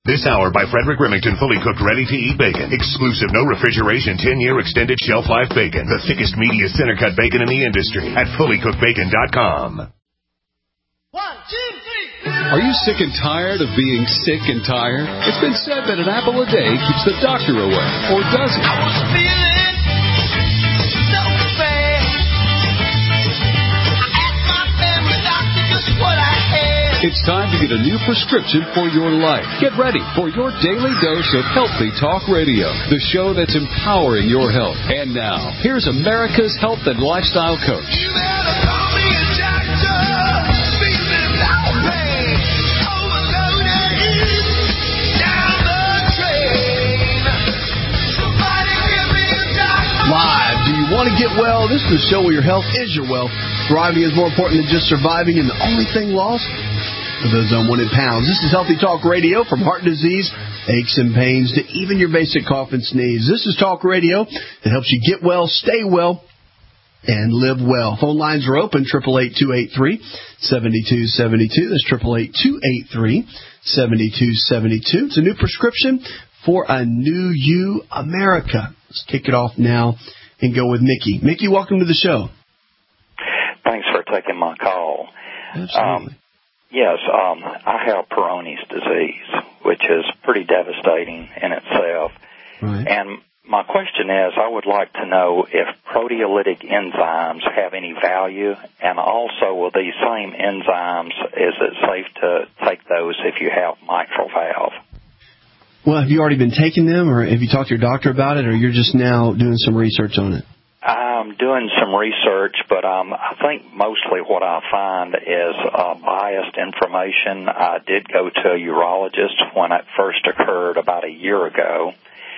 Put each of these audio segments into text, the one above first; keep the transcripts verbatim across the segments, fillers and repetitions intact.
This hour by Frederick Remington, fully cooked, ready-to-eat bacon. Exclusive, no refrigeration, ten-year extended shelf life bacon. The thickest, meatiest center-cut bacon in the industry at fully cooked bacon dot com. One, two, three. Are you sick and tired of being sick and tired? It's been said that an apple a day keeps the doctor away, or does it? I was feeling so bad. I asked my family doctor just what I had. It's time to get a new prescription for your life. Get ready for your daily dose of Healthy Talk Radio, the show that's empowering your health. And now, here's America's health and lifestyle coach. You better call me a doctor. Feeling no pain. Overloaded. Down the drain. Somebody give me a doctor. Live. Do you want to get well? This is the show where your health is your wealth. Thriving is more important than just surviving, and the only thing lost for those unwanted pounds. This is Healthy Talk Radio, from heart disease, aches and pains, to even your basic cough and sneeze. This is Talk Radio that helps you get well, stay well, and live well. Phone lines are open, eight eight eight, two eight three, seven two seven two. That's eight eight eight, two eight three, seven two seven two. It's a new prescription for a new you, America. Let's kick it off now and go with Mickey. Mickey, welcome to the show. Thanks for taking my call. Absolutely. Um, Yes, um, I have Peyronie's disease, which is pretty devastating in itself. Right. And my question is, I would like to know if proteolytic enzymes have any value, and also will these same enzymes, is it safe to take those if you have mitral valve? Well, have you already been taking them, or have you talked to your doctor about it, or you're just now doing some research on it? I'm doing some research, but um, I think mostly what I find is uh, biased information. I did go to a urologist when it first occurred about a year ago,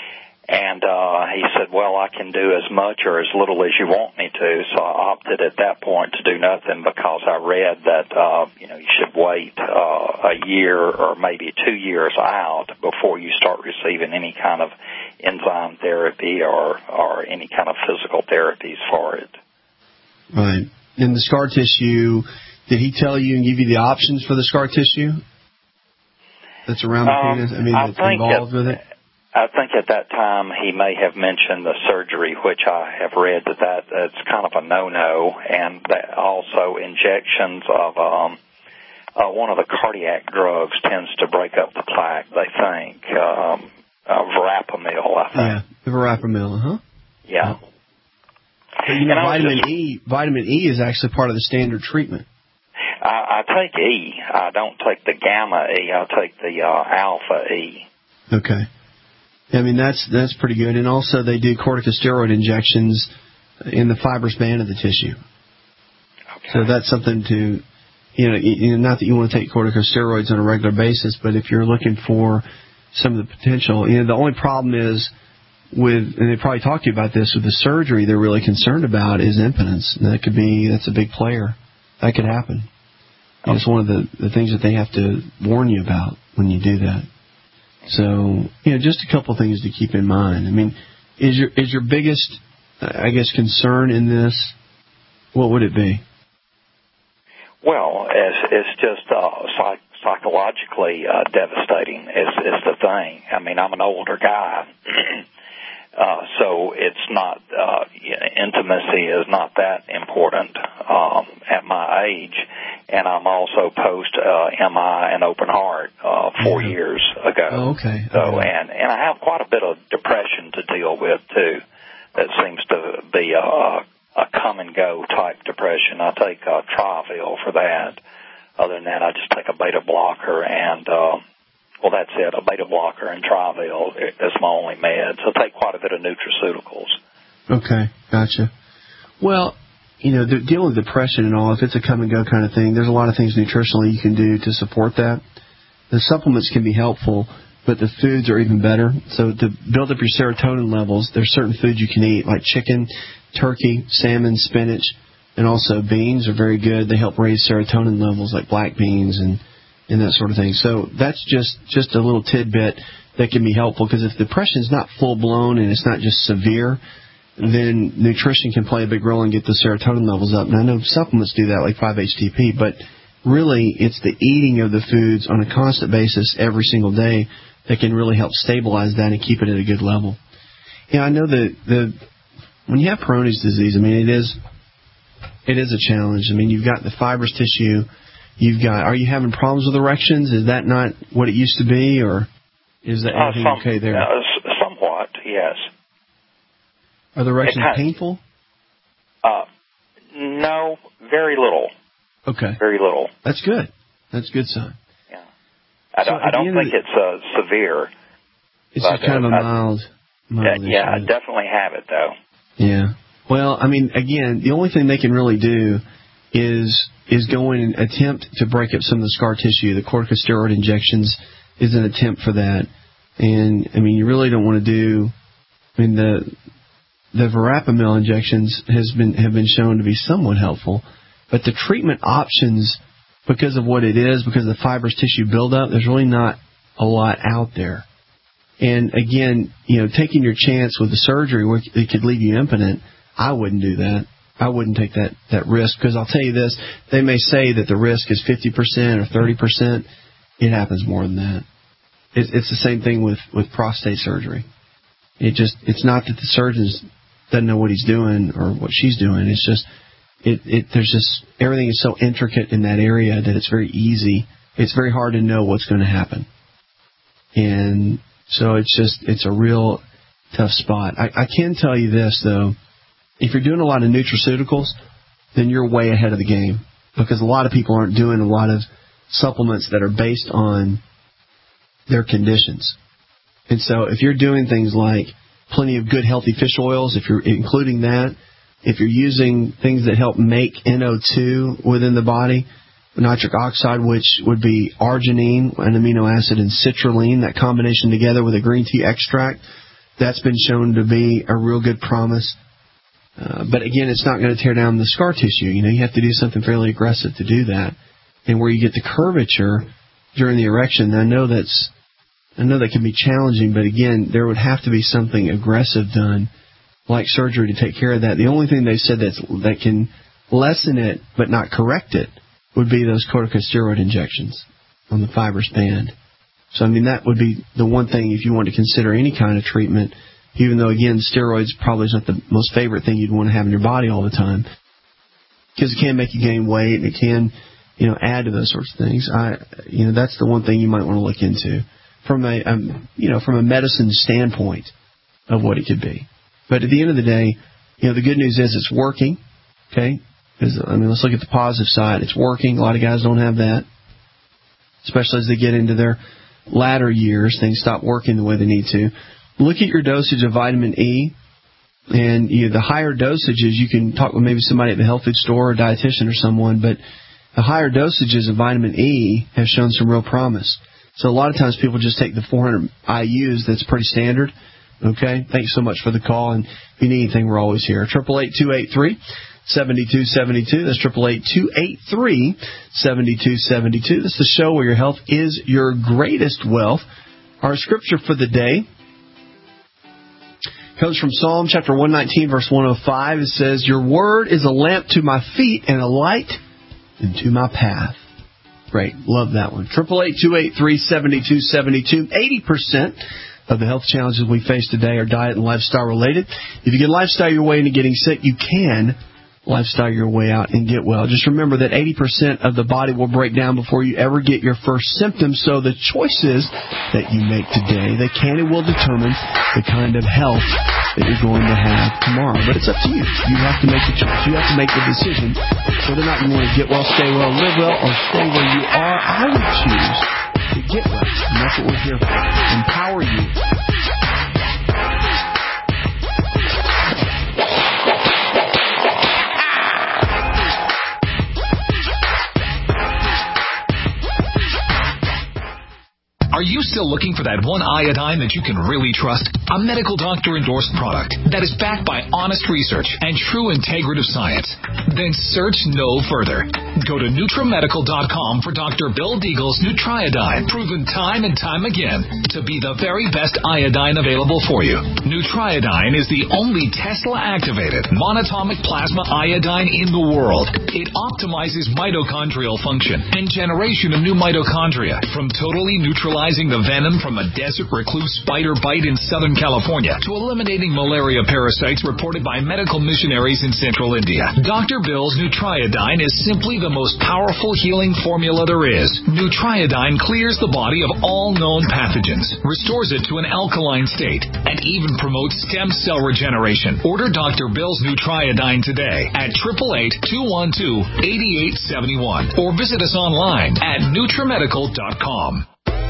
and uh, he said, well, I can do as much or as little as you want me to, so I opted at that point to do nothing because I read that, uh, you know, you should wait uh, a year or maybe two years out before you start receiving any kind of enzyme therapy or, or any kind of physical therapies for it. Right. And the scar tissue, did he tell you and give you the options for the scar tissue that's around the um, penis? I mean, I that's involved that, with it? I think at that time he may have mentioned the surgery, which I have read that, that that's kind of a no-no, and that also injections of um, uh, one of the cardiac drugs tends to break up the plaque, they think. Um, uh, Verapamil, I think. Yeah, the Verapamil, huh? Yeah. But you know, and vitamin just, E, vitamin E is actually part of the standard treatment. I, I take E. I don't take the gamma E. I take the uh, alpha E. Okay. I mean, that's that's pretty good. And also they do corticosteroid injections in the fibrous band of the tissue. Okay. So that's something to, you know, you know, not that you want to take corticosteroids on a regular basis, but if you're looking for some of the potential, you know, the only problem is with, and they probably talked to you about this, with the surgery they're really concerned about is impotence. And that could be, that's a big player. That could happen. And it's one of the, the things that they have to warn you about when you do that. So, you know, just a couple things to keep in mind. I mean, is your is your biggest, I guess, concern in this, what would it be? Well, it's, it's just uh, psych, psychologically uh, devastating is, is the thing. I mean, I'm an older guy, uh, so it's not, uh, intimacy is not that important um, at my age. And I'm also post uh, M I and open heart uh, four yeah. years ago. Oh, okay. So okay. and and I have quite a bit of depression to deal with too. That seems to be a, a come and go type depression. I take uh, Travil for that. Other than that, I just take a beta blocker and uh, well, that's it. A beta blocker and Travil is my only med. So I take quite a bit of nutraceuticals. Okay, gotcha. Well, you know, dealing with depression and all, if it's a come-and-go kind of thing, there's a lot of things nutritionally you can do to support that. The supplements can be helpful, but the foods are even better. So to build up your serotonin levels, there's certain foods you can eat, like chicken, turkey, salmon, spinach, and also beans are very good. They help raise serotonin levels, like black beans and, and that sort of thing. So that's just, just a little tidbit that can be helpful, because if depression is not full-blown and it's not just severe, then nutrition can play a big role and get the serotonin levels up. And I know supplements do that, like five H T P, but really it's the eating of the foods on a constant basis every single day that can really help stabilize that and keep it at a good level. Yeah, I know that the when you have Peyronie's disease, I mean, it is it is a challenge. I mean, you've got the fibrous tissue. You've got. Are you having problems with erections? Is that not what it used to be, or is that everything uh, some, okay there? Uh, somewhat, yes. Are the erections kind of, painful? Uh, no, very little. Okay. Very little. That's good. That's a good sign. Yeah. I don't. So I don't think the, it's uh, severe. It's just kind of a mild. mild yeah, I issue. definitely have it though. Yeah. Well, I mean, again, the only thing they can really do is is go in and attempt to break up some of the scar tissue. The corticosteroid injections is an attempt for that. And, I mean, you really don't want to do, I mean, the the verapamil injections has been have been shown to be somewhat helpful. But the treatment options, because of what it is, because of the fibrous tissue buildup, there's really not a lot out there. And, again, you know, taking your chance with the surgery where it could leave you impotent, I wouldn't do that. I wouldn't take that, that risk, because I'll tell you this, they may say that the risk is fifty percent or thirty percent. It happens more than that. It, it's the same thing with, with prostate surgery. It just, it's not that the surgeon doesn't know what he's doing or what she's doing. It's just, it, it, there's just, everything is so intricate in that area that it's very easy. It's very hard to know what's going to happen. And so it's just, it's a real tough spot. I, I can tell you this, though. If you're doing a lot of nutraceuticals, then you're way ahead of the game, because a lot of people aren't doing a lot of supplements that are based on their conditions. And so if you're doing things like plenty of good, healthy fish oils, if you're including that, if you're using things that help make N O two within the body, nitric oxide, which would be arginine, an amino acid, and citrulline, that combination together with a green tea extract, that's been shown to be a real good promise. Uh, but again, it's not going to tear down the scar tissue. You know, you have to do something fairly aggressive to do that. And where you get the curvature during the erection, I know that's, I know that can be challenging, but again, there would have to be something aggressive done, like surgery, to take care of that. The only thing they said that's, that can lessen it but not correct it would be those corticosteroid injections on the fibrous band. So, I mean, that would be the one thing if you want to consider any kind of treatment. Even though, again, steroids probably is not the most favorite thing you'd want to have in your body all the time, because it can make you gain weight and it can, you know, add to those sorts of things. I, you know, that's the one thing you might want to look into from a, um, you know, from a medicine standpoint of what it could be. But at the end of the day, you know, the good news is it's working. Okay, because, I mean, let's look at the positive side. It's working. A lot of guys don't have that, especially as they get into their latter years. Things stop working the way they need to. Look at your dosage of vitamin E, and you know, the higher dosages, you can talk with maybe somebody at the health food store or a dietitian or someone, but the higher dosages of vitamin E have shown some real promise. So a lot of times people just take the four hundred I U's. That's pretty standard. Okay? Thanks so much for the call, and if you need anything, we're always here. eight eight eight, two eight three, seven two seven two. That's eight eight eight, two eight three, seven two seven two. This is the show where your health is your greatest wealth. Our scripture for the day comes from Psalm chapter one nineteen, verse one oh five. It says, "Your word is a lamp to my feet and a light into my path." Great. Love that one. eight eight eight, two eight three, seven two seven two. eighty percent of the health challenges we face today are diet and lifestyle related. If you can lifestyle your way into getting sick, you can lifestyle your way out and get well. Just remember that eighty percent of the body will break down before you ever get your first symptoms. So the choices that you make today, they can and will determine the kind of health that you're going to have tomorrow. But it's up to you. You have to make the choice. You have to make the decision whether or not you want to get well, stay well, live well, or stay where you are. I would choose to get well. And that's what we're here for. Empower you. Are you still looking for that one iodine that you can really trust? A medical doctor-endorsed product that is backed by honest research and true integrative science? Then search no further. Go to Nutramedical dot com for Doctor Bill Deagle's Nutriodine, proven time and time again to be the very best iodine available for you. Nutriodine is the only Tesla-activated monatomic plasma iodine in the world. It optimizes mitochondrial function and generation of new mitochondria from totally neutralized neutralizing the venom from a desert recluse spider bite in Southern California to eliminating malaria parasites reported by medical missionaries in Central India. Doctor Bill's Nutriodine is simply the most powerful healing formula there is. Nutriodine clears the body of all known pathogens, restores it to an alkaline state, and even promotes stem cell regeneration. Order Doctor Bill's Nutriodine today at eight eight eight, two one two, eight eight seven one or visit us online at Nutrimedical dot com.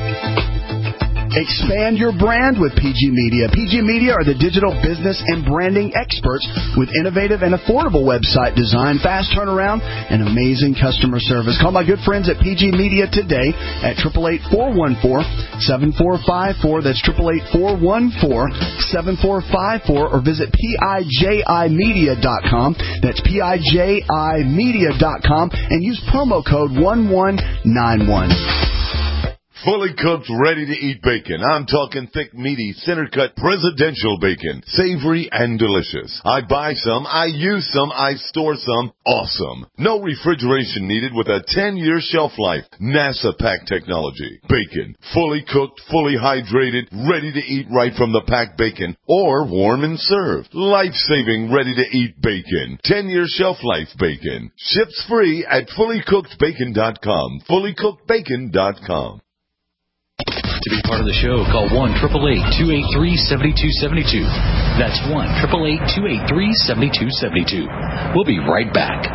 Expand your brand with P G Media. P G Media are the digital business and branding experts with innovative and affordable website design, fast turnaround, and amazing customer service. Call my good friends at P G Media today at eight eight eight, four one four, seven four five four. That's eight eight eight, four one four, seven four five four, or visit P I J I media dot com. That's P I J I media dot com and use promo code one one nine one. Fully cooked, ready-to-eat bacon. I'm talking thick, meaty, center-cut presidential bacon. Savory and delicious. I buy some, I use some, I store some. Awesome. No refrigeration needed with a ten-year shelf life. NASA pack technology. Bacon. Fully cooked, fully hydrated, ready to eat right from the packed bacon. Or warm and served. Life-saving, ready-to-eat bacon. ten-year shelf life bacon. Ships free at fully cooked bacon dot com. fully cooked bacon dot com. To be part of the show, call one eight eight eight, two eight three, seven two seven two. That's one eight eight eight, two eight three, seven two seven two. We'll be right back.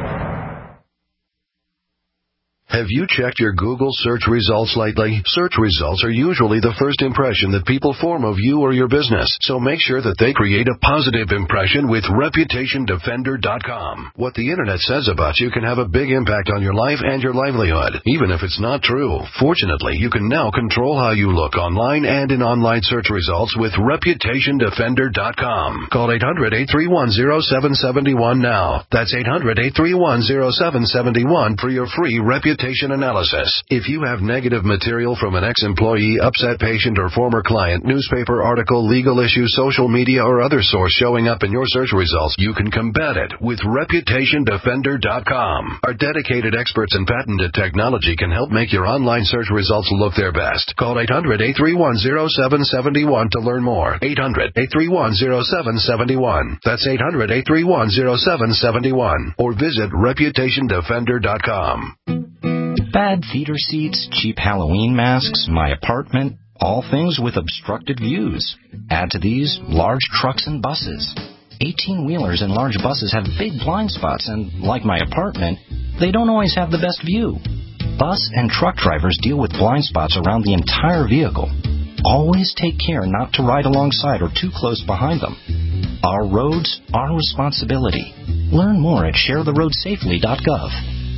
Have you checked your Google search results lately? Search results are usually the first impression that people form of you or your business, so make sure that they create a positive impression with reputation defender dot com. What the Internet says about you can have a big impact on your life and your livelihood, even if it's not true. Fortunately, you can now control how you look online and in online search results with reputation defender dot com. Call eight hundred, eight three one, zero seven seven one now. That's eight hundred, eight three one, zero seven seven one for your free reputation analysis. If you have negative material from an ex-employee, upset patient, or former client, newspaper article, legal issue, social media, or other source showing up in your search results, you can combat it with reputation defender dot com. Our dedicated experts in patented technology can help make your online search results look their best. Call eight hundred, eight three one, zero seven seven one to learn more. eight hundred, eight three one, zero seven seven one. That's eight hundred, eight three one, zero seven seven one. Or visit reputation defender dot com. Bad theater seats, cheap Halloween masks, my apartment, all things with obstructed views. Add to these large trucks and buses. eighteen-wheelers and large buses have big blind spots, and like my apartment, they don't always have the best view. Bus and truck drivers deal with blind spots around the entire vehicle. Always take care not to ride alongside or too close behind them. Our roads, our responsibility. Learn more at share the road safely dot gov.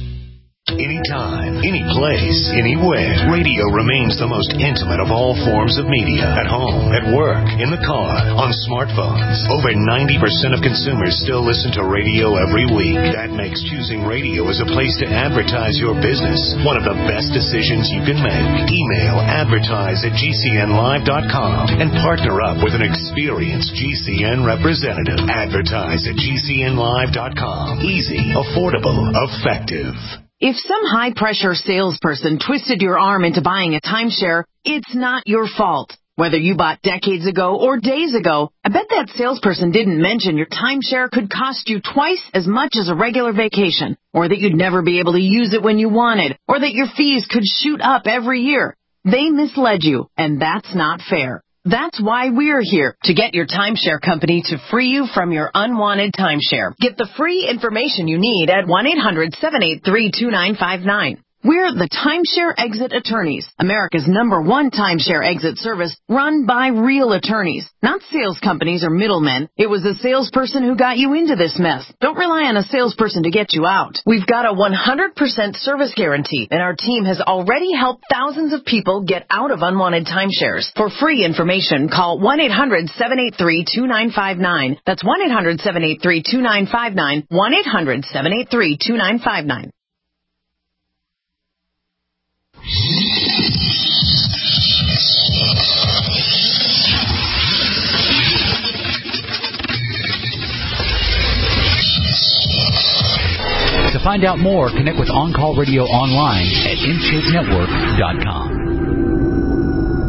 Anytime, any place, anywhere. Radio remains the most intimate of all forms of media. At home, at work, in the car, on smartphones. Over ninety percent of consumers still listen to radio every week. That makes choosing radio as a place to advertise your business one of the best decisions you can make. Email advertise at G C N live dot com and partner up with an experienced G C N representative. Advertise at G C N live dot com. Easy, affordable, effective. If some high-pressure salesperson twisted your arm into buying a timeshare, it's not your fault. Whether you bought decades ago or days ago, I bet that salesperson didn't mention your timeshare could cost you twice as much as a regular vacation, or that you'd never be able to use it when you wanted, or that your fees could shoot up every year. They misled you, and that's not fair. That's why we're here, to get your timeshare company to free you from your unwanted timeshare. Get the free information you need at one eight hundred, seven eight three, two nine five nine. We're the Timeshare Exit Attorneys, America's number one timeshare exit service run by real attorneys, not sales companies or middlemen. It was the salesperson who got you into this mess. Don't rely on a salesperson to get you out. We've got a one hundred percent service guarantee, and our team has already helped thousands of people get out of unwanted timeshares. For free information, call one eight hundred, seven eight three, two nine five nine. That's one eight hundred, seven eight three, two nine five nine, one eight hundred, seven eight three, two nine five nine. To find out more, connect with On Call Radio online at in shape network dot com.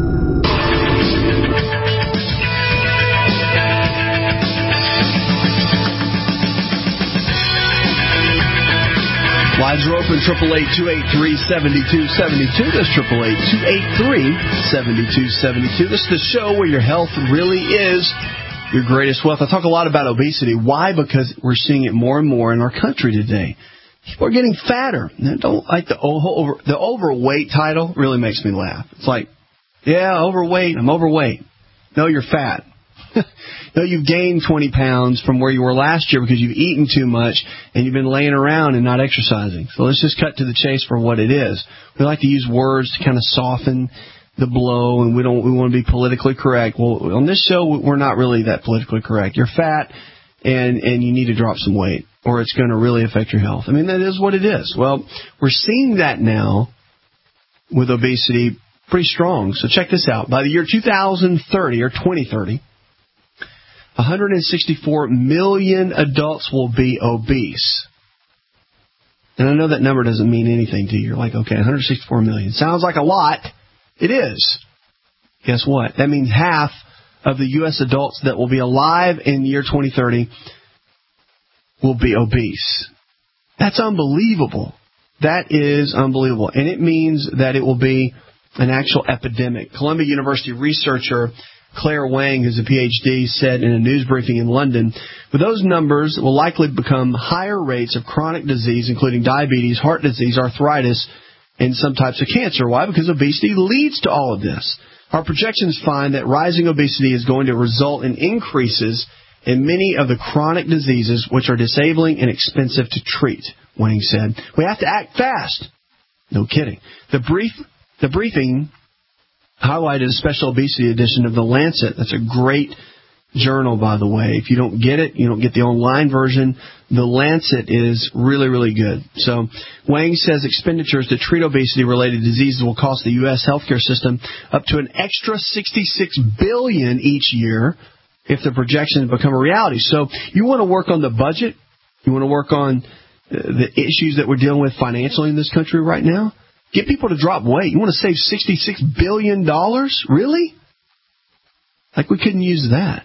Lines are open, triple eight, two eight three, seven two seven two. That's triple eight, two eight three, seven two seven two. This is the show where your health really is your greatest wealth. I talk a lot about obesity. Why? Because we're seeing it more and more in our country today. People are getting fatter. I don't like the over, the overweight title really makes me laugh. It's like, yeah, overweight, I'm overweight. No, you're fat. No, you've gained twenty pounds from where you were last year because you've eaten too much and you've been laying around and not exercising. So let's just cut to the chase for what it is. We like to use words to kind of soften the blow, and we don't we want to be politically correct. Well, on this show, we're not really that politically correct. You're fat, and and you need to drop some weight, or it's going to really affect your health. I mean, that is what it is. Well, we're seeing that now with obesity pretty strong. So check this out. By the year two thousand thirty or twenty thirty, one hundred sixty-four million adults will be obese. And I know that number doesn't mean anything to you. You're like, okay, one hundred sixty-four million. Sounds like a lot. It is. Guess what? That means half of the U S adults that will be alive in the year twenty thirty will be obese. That's unbelievable. That is unbelievable. And it means that it will be an actual epidemic. Columbia University researcher Claire Wang, who's a P H D, said in a news briefing in London, with those numbers will likely become higher rates of chronic disease, including diabetes, heart disease, arthritis, and some types of cancer. Why? Because obesity leads to all of this. Our projections find that rising obesity is going to result in increases in many of the chronic diseases which are disabling and expensive to treat, Wang said. We have to act fast. No kidding. The brief, the briefing highlighted a special obesity edition of The Lancet. That's a great journal, by the way. If you don't get it, you don't get the online version, The Lancet is really, really good. So Wang says expenditures to treat obesity-related diseases will cost the U S healthcare system up to an extra sixty-six billion dollars each year if the projections become a reality. So you want to work on the budget? You want to work on the issues that we're dealing with financially in this country right now? Get people to drop weight. You want to save sixty-six billion dollars? Really? Like we couldn't use that.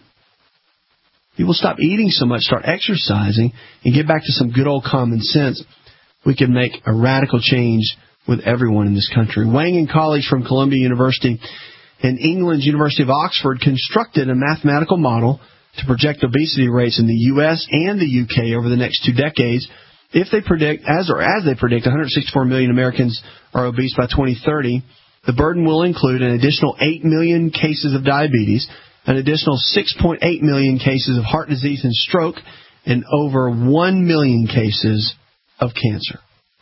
People stop eating so much, start exercising, and get back to some good old common sense. We can make a radical change with everyone in this country. Wang and colleagues from Columbia University and England's University of Oxford constructed a mathematical model to project obesity rates in the U S and the U K over the next two decades. If they predict, as or as they predict, one hundred sixty-four million Americans are obese by twenty thirty, the burden will include an additional eight million cases of diabetes, an additional six point eight million cases of heart disease and stroke, and over one million cases of cancer.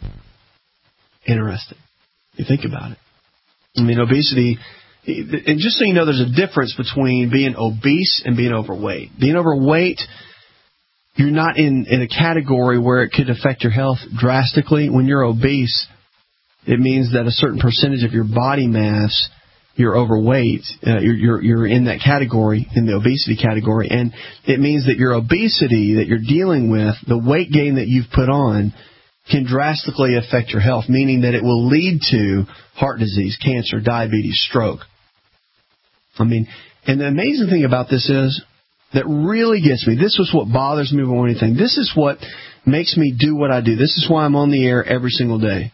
Interesting. You think about it. I mean, obesity, and just so you know, there's a difference between being obese and being overweight. Being overweight, you're not in, in a category where it could affect your health drastically. When you're obese, it means that a certain percentage of your body mass, you're overweight, uh, you're, you're, you're in that category, in the obesity category, and it means that your obesity that you're dealing with, the weight gain that you've put on, can drastically affect your health, meaning that it will lead to heart disease, cancer, diabetes, stroke. I mean, and the amazing thing about this is, that really gets me, this is what bothers me more than anything. This is what makes me do what I do. This is why I'm on the air every single day.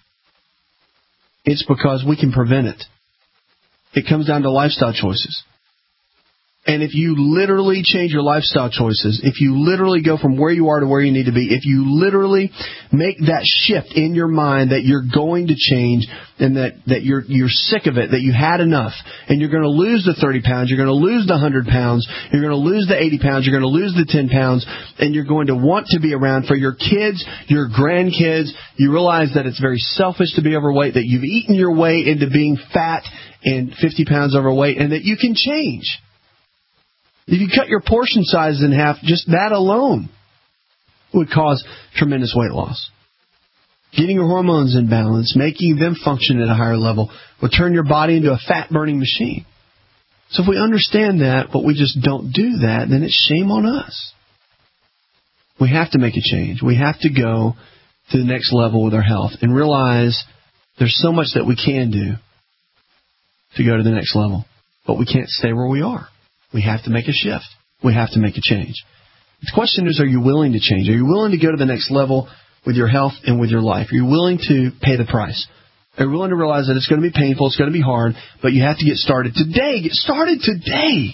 It's because we can prevent it. It comes down to lifestyle choices. And if you literally change your lifestyle choices, if you literally go from where you are to where you need to be, if you literally make that shift in your mind that you're going to change and that, that you're you're sick of it, that you had enough, and you're going to lose the thirty pounds, you're going to lose the one hundred pounds, you're going to lose the eighty pounds, you're going to lose the ten pounds, and you're going to want to be around for your kids, your grandkids. You realize that it's very selfish to be overweight, that you've eaten your way into being fat and fifty pounds overweight, and that you can change. If you cut your portion size in half, just that alone would cause tremendous weight loss. Getting your hormones in balance, making them function at a higher level, will turn your body into a fat-burning machine. So if we understand that, but we just don't do that, then it's shame on us. We have to make a change. We have to go to the next level with our health and realize there's so much that we can do to go to the next level, but we can't stay where we are. We have to make a shift. We have to make a change. The question is, are you willing to change? Are you willing to go to the next level with your health and with your life? Are you willing to pay the price? Are you willing to realize that it's going to be painful, it's going to be hard, but you have to get started today. Get started today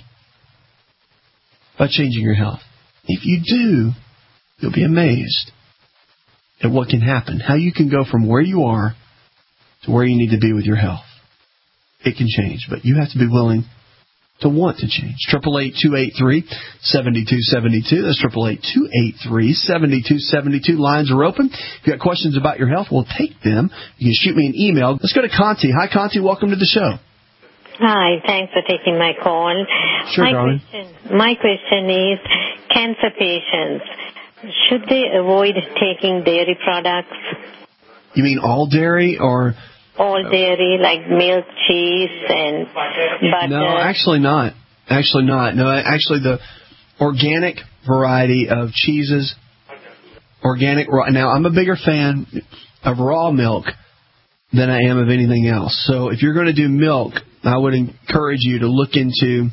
by changing your health. If you do, you'll be amazed at what can happen, how you can go from where you are to where you need to be with your health. It can change, but you have to be willing to want to change. Triple eight two eight three seven two seven two. That's triple eight two eight three seven two seven two. Lines are open. If you got questions about your health, we'll take them. You can shoot me an email. Let's go to Conti. Hi, Conti. Welcome to the show. Hi. Thanks for taking my call. Sure, my darling. question, my question is, cancer patients, should they avoid taking dairy products? You mean all dairy or? All dairy, like milk, cheese, and butter. No, actually not. Actually not. No, actually the organic variety of cheeses, organic raw. Now, I'm a bigger fan of raw milk than I am of anything else. So if you're going to do milk, I would encourage you to look into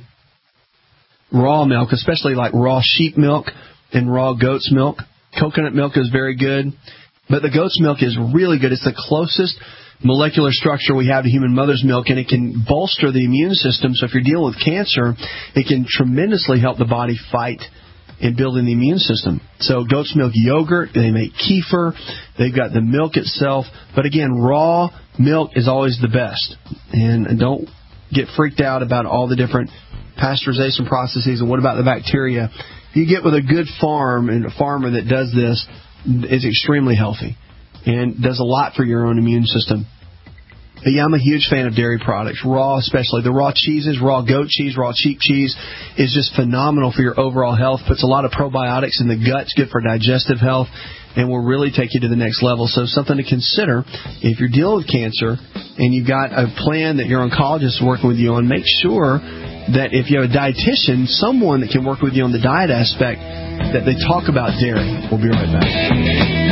raw milk, especially like raw sheep milk and raw goat's milk. Coconut milk is very good, but the goat's milk is really good. It's the closest molecular structure we have to human mother's milk, and it can bolster the immune system. So if you're dealing with cancer, it can tremendously help the body fight and building the immune system. So goat's milk yogurt, they make kefir, they've got the milk itself. But again, raw milk is always the best. And don't get freaked out about all the different pasteurization processes and what about the bacteria. If you get with a good farm and a farmer that does this, is extremely healthy and does a lot for your own immune system. But yeah, I'm a huge fan of dairy products, raw especially. The raw cheeses, raw goat cheese, raw sheep cheese is just phenomenal for your overall health. Puts a lot of probiotics in the gut. It's good for digestive health and will really take you to the next level. So something to consider if you're dealing with cancer and you've got a plan that your oncologist is working with you on, make sure that if you have a dietitian, someone that can work with you on the diet aspect, that they talk about dairy. We'll be right back.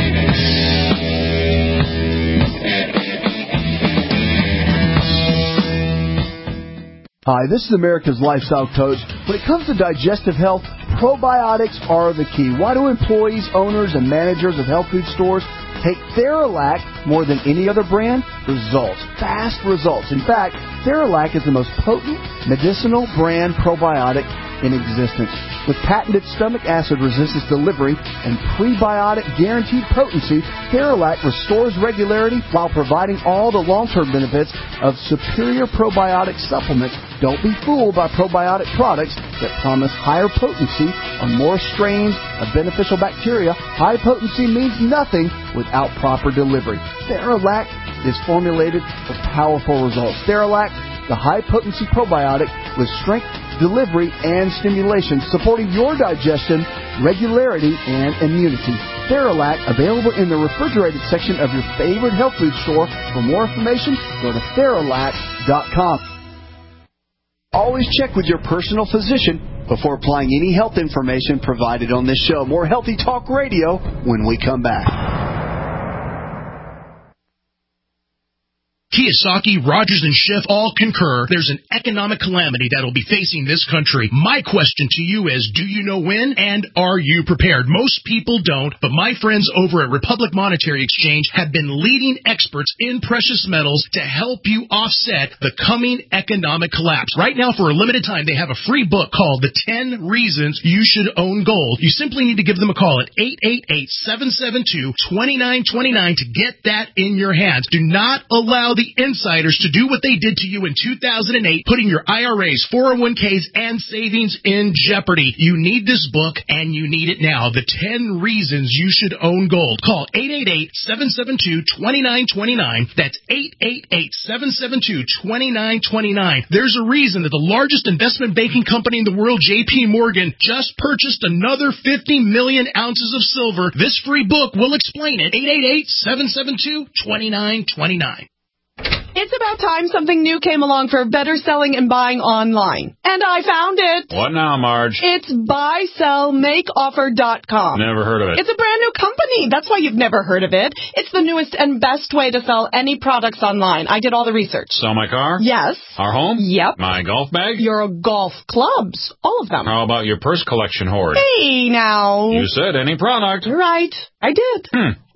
Hi, this is America's Lifestyle Coach. When it comes to digestive health, probiotics are the key. Why do employees, owners, and managers of health food stores take Theralac more than any other brand? Results. Fast results. In fact, Theralac is the most potent medicinal brand probiotic in existence. With patented stomach acid resistance delivery and prebiotic guaranteed potency, Theralac restores regularity while providing all the long-term benefits of superior probiotic supplements. Don't be fooled by probiotic products that promise higher potency on more strains of beneficial bacteria. High potency means nothing without proper delivery. Theralac is formulated for powerful results. Theralac, the high-potency probiotic with strength, delivery, and stimulation, supporting your digestion, regularity, and immunity. Theralac, available in the refrigerated section of your favorite health food store. For more information, go to Theralac dot com. Always check with your personal physician before applying any health information provided on this show. More Healthy Talk Radio when we come back. Kiyosaki, Rogers, and Schiff all concur there's an economic calamity that will be facing this country. My question to you is, do you know when, and are you prepared? Most people don't, but my friends over at Republic Monetary Exchange have been leading experts in precious metals to help you offset the coming economic collapse. Right now, for a limited time, they have a free book called The ten Reasons You Should Own Gold. You simply need to give them a call at eight eight eight, seven seven two, two nine two nine to get that in your hands. Do not allow the insiders to do what they did to you in two thousand eight, putting your I R As, four oh one k's, and savings in jeopardy. You need this book, and you need it now. The ten Reasons You Should Own Gold. Call eight eight eight, seven seven two, two nine two nine. That's eight eight eight, seven seven two, two nine two nine. There's a reason that the largest investment banking company in the world, J P Morgan, just purchased another fifty million ounces of silver. This free book will explain it. eight eight eight, seven seven two, two nine two nine. It's about time something new came along for better selling and buying online. And I found it. What now, Marge? It's buy sell make offer dot com. Never heard of it. It's a brand new company. That's why you've never heard of it. It's the newest and best way to sell any products online. I did all the research. Sell my car? Yes. Our home? Yep. My golf bag? Your golf clubs. All of them. How about your purse collection hoard? Hey, now. You said any product. Right. I did. Hmm.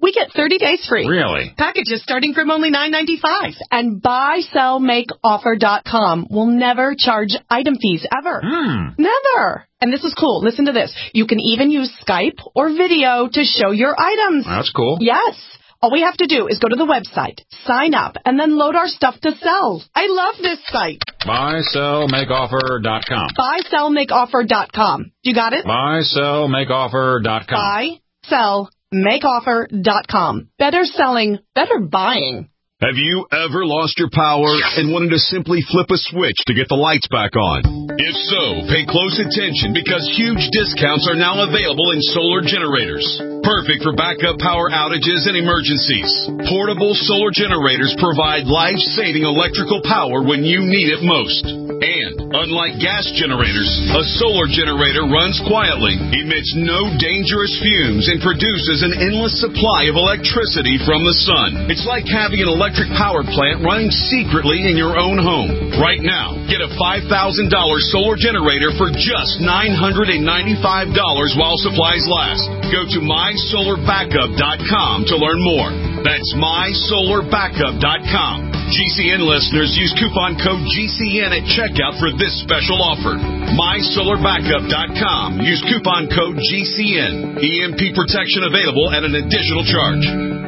We get thirty days free. Really? Packages starting from only nine ninety-five. And buy sell make offer dot com will never charge item fees ever. Hmm. Never. And this is cool. Listen to this. You can even use Skype or video to show your items. That's cool. Yes. All we have to do is go to the website, sign up, and then load our stuff to sell. I love this site. buy sell make offer dot com. buy sell make offer dot com. You got it? buy sell make offer dot com. buy sell make offer dot com. Better selling, better buying. Have you ever lost your power and wanted to simply flip a switch to get the lights back on? If so, pay close attention because huge discounts are now available in solar generators. Perfect for backup power outages and emergencies. Portable solar generators provide life-saving electrical power when you need it most. And, unlike gas generators, a solar generator runs quietly, emits no dangerous fumes, and produces an endless supply of electricity from the sun. It's like having an electric power plant running secretly in your own home. Right now, get a five thousand dollars solar generator for just nine hundred ninety-five dollars while supplies last. Go to my solar backup dot com to learn more. That's my solar backup dot com. G C N listeners use coupon code G C N at checkout for this special offer. my solar backup dot com. Use coupon code G C N. E M P protection available at an additional charge.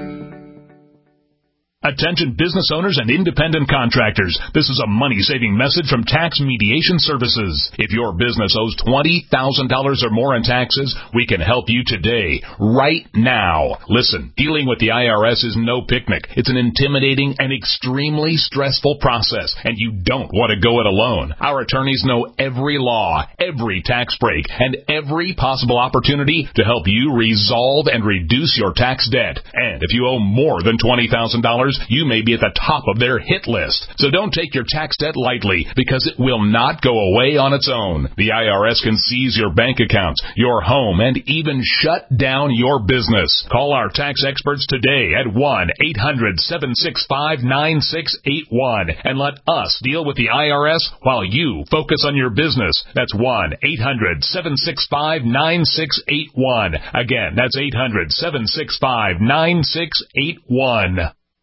Attention business owners and independent contractors. This is a money-saving message from Tax Mediation Services. If your business owes twenty thousand dollars or more in taxes, we can help you today, right now. Listen, dealing with the I R S is no picnic. It's an intimidating and extremely stressful process, and you don't want to go it alone. Our attorneys know every law, every tax break, and every possible opportunity to help you resolve and reduce your tax debt. And if you owe more than twenty thousand dollars, you may be at the top of their hit list. So don't take your tax debt lightly, because it will not go away on its own. The I R S can seize your bank accounts, your home, and even shut down your business. Call our tax experts today at one eight hundred seven six five nine six eight one and let us deal with the I R S while you focus on your business. That's one eight hundred seven six five nine six eight one. Again, that's eight hundred seven six five nine six eight one.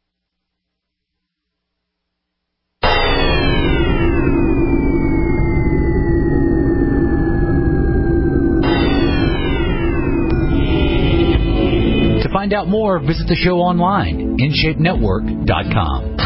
To find out more, visit the show online, in shape network dot com.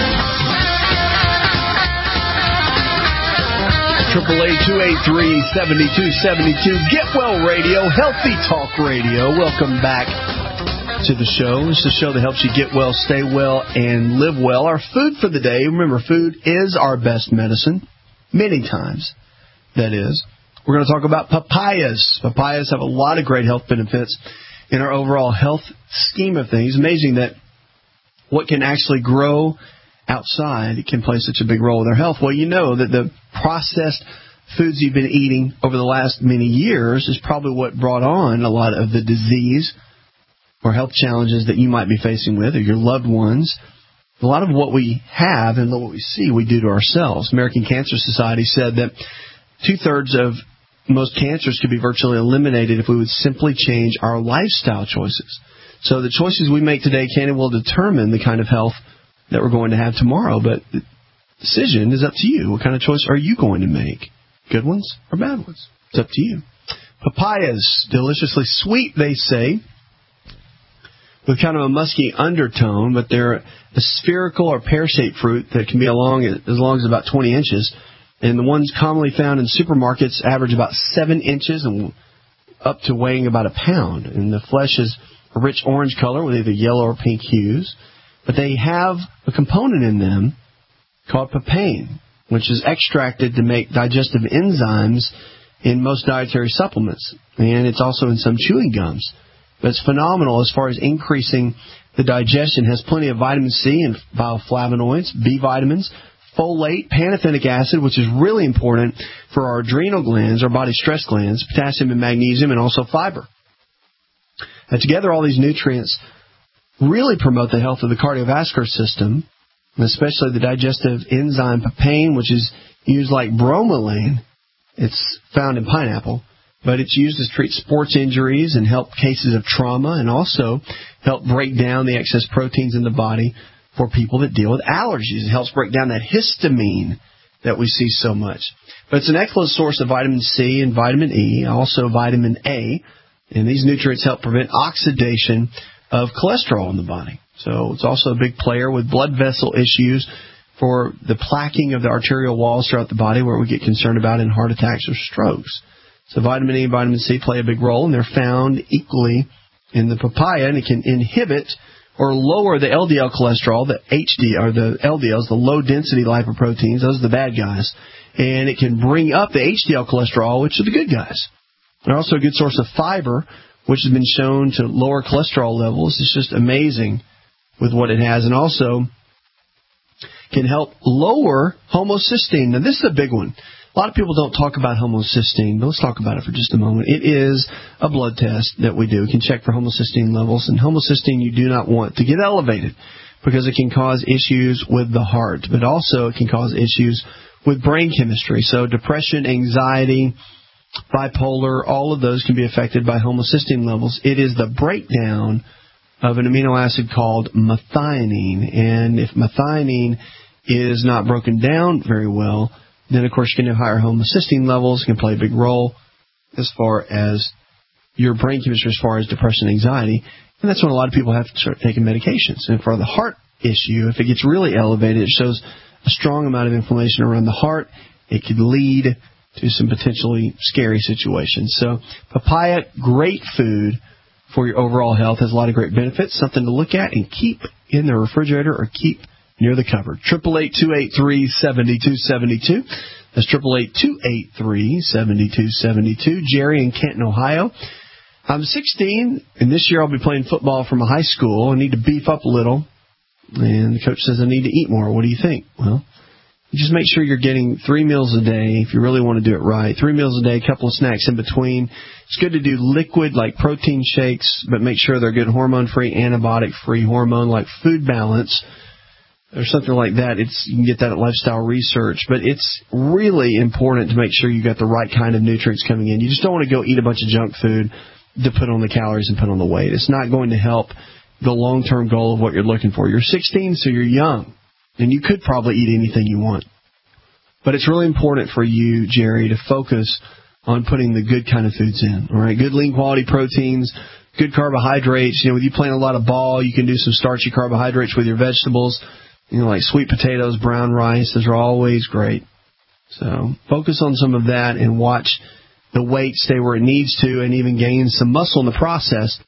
Triple eight two eight three seven two seven two. Get Well Radio, Healthy Talk Radio. Welcome back to the show. It's the show that helps you get well, stay well, and live well. Our food for the day. Remember, food is our best medicine. Many times, that is. We're going to talk about papayas. Papayas have a lot of great health benefits in our overall health scheme of things. Amazing that what can actually grow outside can play such a big role in our health. Well, you know that the processed foods you've been eating over the last many years is probably what brought on a lot of the disease or health challenges that you might be facing with, or your loved ones. A lot of what we have and what we see, we do to ourselves. American Cancer Society said that two-thirds of most cancers could be virtually eliminated if we would simply change our lifestyle choices. So the choices we make today can and will determine the kind of health that we're going to have tomorrow. But the decision is up to you. What kind of choice are you going to make? Good ones or bad ones? It's up to you. Papayas, deliciously sweet, they say, with kind of a musky undertone, but they're a spherical or pear-shaped fruit that can be along as long as about twenty inches. And the ones commonly found in supermarkets average about seven inches and up to weighing about a pound. And the flesh is a rich orange color with either yellow or pink hues. But they have a component in them called papain, which is extracted to make digestive enzymes in most dietary supplements. And it's also in some chewing gums. But it's phenomenal as far as increasing the digestion. It has plenty of vitamin C and bioflavonoids, B vitamins, folate, pantothenic acid, which is really important for our adrenal glands, our body stress glands, potassium and magnesium, and also fiber. And together, all these nutrients really promote the health of the cardiovascular system, and especially the digestive enzyme papain, which is used like bromelain. It's found in pineapple. but it's used to treat sports injuries and help cases of trauma, and also help break down the excess proteins in the body for people that deal with allergies. It helps break down that histamine that we see so much. But it's an excellent source of vitamin C and vitamin E, also vitamin A, and these nutrients help prevent oxidation of cholesterol in the body. So it's also a big player with blood vessel issues for the plaquing of the arterial walls throughout the body, where we get concerned about in heart attacks or strokes. So vitamin E and vitamin C play a big role, and they're found equally in the papaya, and it can inhibit or lower the L D L cholesterol, the H D or the L D Ls, the low-density lipoproteins. Those are the bad guys. And it can bring up the H D L cholesterol, which are the good guys. They're also a good source of fiber, which has been shown to lower cholesterol levels. It's just amazing with what it has. And also can help lower homocysteine. Now, this is a big one. A lot of people don't talk about homocysteine, but let's talk about it for just a moment. It is a blood test that we do. We can check for homocysteine levels, and homocysteine you do not want to get elevated because it can cause issues with the heart, but also it can cause issues with brain chemistry. So depression, anxiety, bipolar, all of those can be affected by homocysteine levels. It is the breakdown of an amino acid called methionine, and if methionine is not broken down very well, then, of course, you can have higher homocysteine levels. It can play a big role as far as your brain chemistry, as far as depression and anxiety. And that's when a lot of people have to start taking medications. And for the heart issue, if it gets really elevated, it shows a strong amount of inflammation around the heart. It could lead to some potentially scary situations. So papaya, great food for your overall health, has a lot of great benefits, something to look at and keep in the refrigerator or keep near the cupboard. triple eight, two eight three, seven two seven two. That's triple eight, two eight three, seven two seven two. Jerry in Canton, Ohio. I'm sixteen, and this year I'll be playing football from a high school. I need to beef up a little, and the coach says I need to eat more. What do you think? Well, just make sure you're getting three meals a day if you really want to do it right. Three meals a day, a couple of snacks in between. It's good to do liquid like protein shakes, but make sure they're good hormone-free, antibiotic-free hormone like Food Balance or something like that. It's you can get that at Lifestyle Research. But it's really important to make sure you got the right kind of nutrients coming in. You just don't want to go eat a bunch of junk food to put on the calories and put on the weight. It's not going to help the long-term goal of what you're looking for. You're sixteen, so you're young, and you could probably eat anything you want. But it's really important for you, Jerry, to focus on putting the good kind of foods in. All right, good lean quality proteins, good carbohydrates. You know, with you playing a lot of ball, you can do some starchy carbohydrates with your vegetables. You know, like sweet potatoes, brown rice. Those are always great. So focus on some of that and watch the weight stay where it needs to, and even gain some muscle in the process.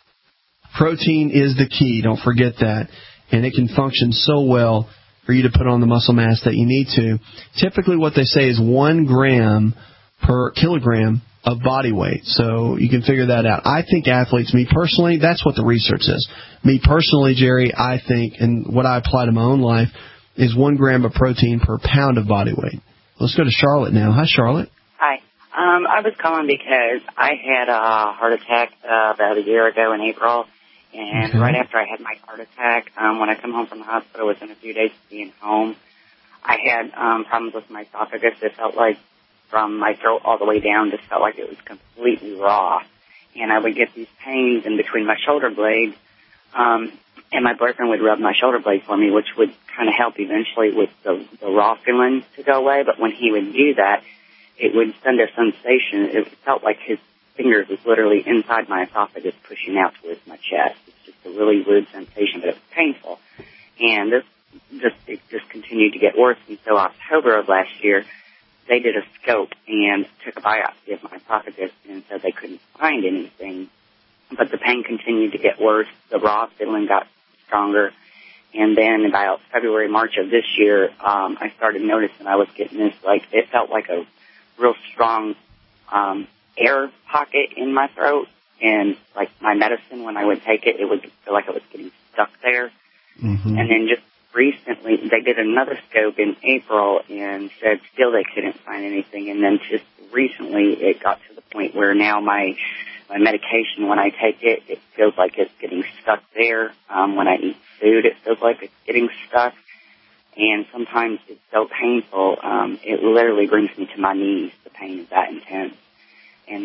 Protein is the key. Don't forget that. And it can function so well for you to put on the muscle mass that you need to. Typically what they say is one gram per kilogram of body weight. So you can figure that out. I think athletes, me personally, that's what the research says. Me personally, Jerry, I think, and what I apply to my own life, is one gram of protein per pound of body weight. Let's go to Charlotte now. Hi, Charlotte. Hi. Um, I was calling because I had a heart attack uh, about a year ago in April. And okay. Right after I had my heart attack, um, when I come home from the hospital within a few days of being home, I had um, problems with my esophagus. It felt like from my throat all the way down, just felt like it was completely raw. And I would get these pains in between my shoulder blades, um, and my boyfriend would rub my shoulder blade for me, which would kind of help eventually with the, the raw feeling to go away. But when he would do that, it would send a sensation. It felt like his fingers was literally inside my esophagus pushing out towards my chest. It's just a really weird sensation, but it was painful. And this just, it just continued to get worse. And so October of last year, they did a scope and took a biopsy of my esophagus and said they couldn't find anything. But the pain continued to get worse. The raw feeling got stronger. And then about February, March of this year, um, I started noticing I was getting this, like, it felt like a real strong um, air pocket in my throat. And, like, my medicine, when I would take it, it would feel like it was getting stuck there. Mm-hmm. And then just recently, they did another scope in April and said still they couldn't find anything. And then just recently, it got to the point where now my my medication, when I take it, it feels like it's getting stuck there. Um, when I eat food, it feels like it's getting stuck. And sometimes it's so painful, um, it literally brings me to my knees. The pain is that intense. And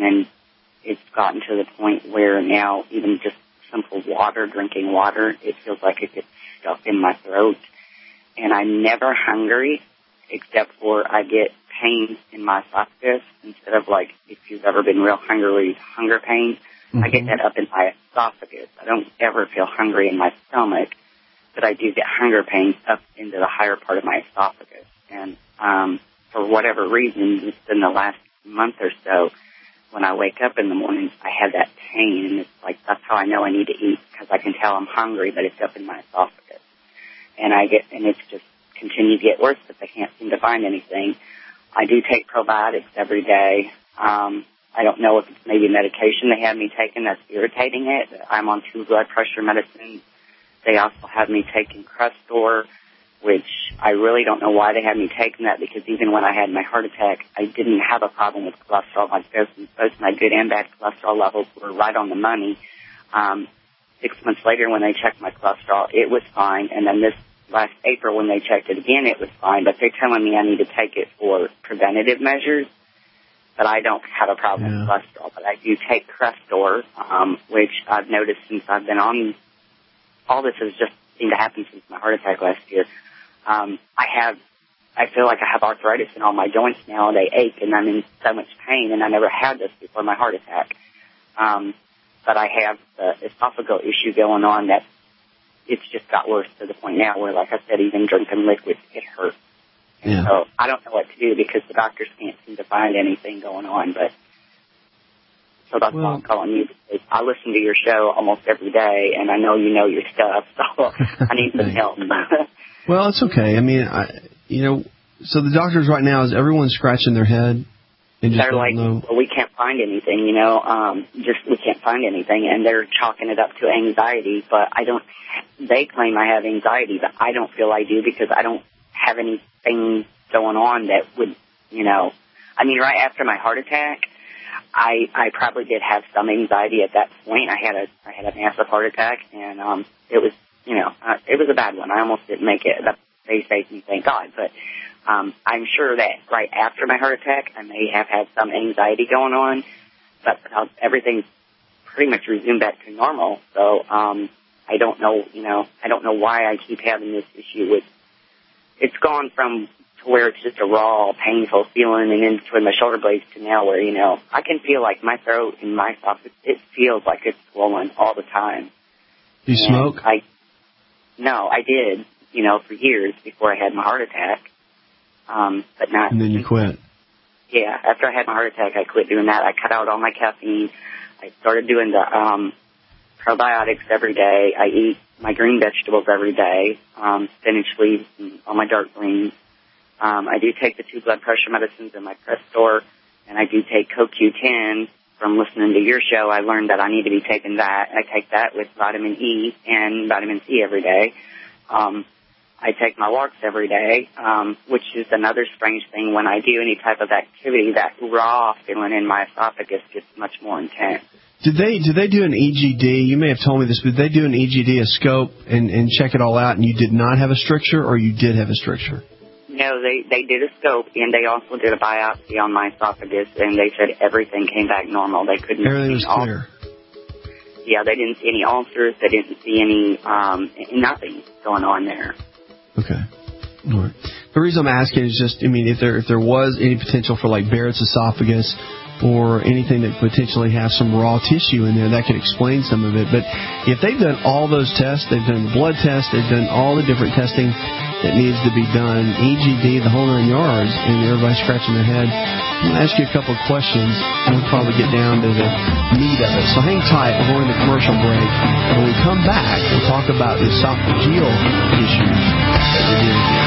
then it's gotten to the point where now even just simple water, drinking water, it feels like it gets stuck in my throat. And I'm never hungry, except for I get pains in my esophagus instead of like if you've ever been real hungry, hunger pains. Mm-hmm. I get that up in my esophagus. I don't ever feel hungry in my stomach, but I do get hunger pains up into the higher part of my esophagus. And um, for whatever reason, just in the last month or so, when I wake up in the mornings, I have that pain, and it's like that's how I know I need to eat, because I can tell I'm hungry, but it's up in my esophagus. And I get, and it's just continued to get worse because I can't seem to find anything. I do take probiotics every day. Um, I don't know if it's maybe medication they have me taking that's irritating it. I'm on two blood pressure medicines. They also have me taking Crestor, which I really don't know why they had me taking that, because even when I had my heart attack, I didn't have a problem with cholesterol. Like both, both my good and bad cholesterol levels were right on the money. Um, six months later when they checked my cholesterol, it was fine. And then this last April when they checked it again, it was fine. But they're telling me I need to take it for preventative measures. But I don't have a problem yeah. with cholesterol. But I do take Crestor, um, which I've noticed since I've been on. All this has just seemed to happen since my heart attack last year. Um, I have, I feel like I have arthritis in all my joints now. They ache, and I'm in so much pain, and I never had this before my heart attack. Um, but I have the esophageal issue going on that it's just got worse to the point now where, like I said, even drinking liquids, it hurts. Yeah. So I don't know what to do because the doctors can't seem to find anything going on, but so that's well, why I'm calling you. Because I listen to your show almost every day, and I know you know your stuff, so I need some help. Well, it's okay. I mean, I, you know, so the doctors right now, is everyone scratching their head? And just they're like, know? well, we can't find anything, you know, um, just we can't find anything, and they're chalking it up to anxiety, but I don't, they claim I have anxiety, but I don't feel I do because I don't have anything going on that would, you know, I mean, right after my heart attack, I, I probably did have some anxiety at that point. I had a, I had a massive heart attack, and, um, it was, you know, uh, it was a bad one. I almost didn't make it. That, they saved me, thank God. But um, I'm sure that right after my heart attack, I may have had some anxiety going on. But uh, everything's pretty much resumed back to normal. So um, I don't know, you know, I don't know why I keep having this issue with. It's gone from to where it's just a raw, painful feeling, and then between my shoulder blades to now where, you know, I can feel like my throat and my esophagus, it feels like it's swollen all the time. Do you and smoke? I No, I did, you know, for years before I had my heart attack, um, but not. And then you quit. Yeah, after I had my heart attack, I quit doing that. I cut out all my caffeine. I started doing the um, probiotics every day. I eat my green vegetables every day, um, spinach leaves and all my dark greens. Um, I do take the two blood pressure medicines and my Crestor, and I do take Co Q ten. From listening to your show, I learned that I need to be taking that. I take that with vitamin E and vitamin C every day. Um, I take my walks every day, um, which is another strange thing. When I do any type of activity, that raw feeling in my esophagus gets much more intense. Did they did they do an E G D? You may have told me this, but did they do an E G D, a scope, and, and check it all out, and you did not have a stricture, or you did have a stricture? No, they, they did a scope, and they also did a biopsy on my esophagus, and they said everything came back normal. They couldn't Everything see was clear. Yeah, they didn't see any ulcers. They didn't see any, um, nothing going on there. Okay. All right. The reason I'm asking is just, I mean, if there if there was any potential for like Barrett's esophagus or anything that potentially has some raw tissue in there, that could explain some of it. But if they've done all those tests, they've done the blood test, they've done all the different testing that needs to be done, E G D, the whole nine yards, and everybody's scratching their head, I'm going to ask you a couple of questions, and we'll probably get down to the meat of it. So hang tight. We're going to commercial break. When we come back, we'll talk about the esophageal issues that we're dealing with.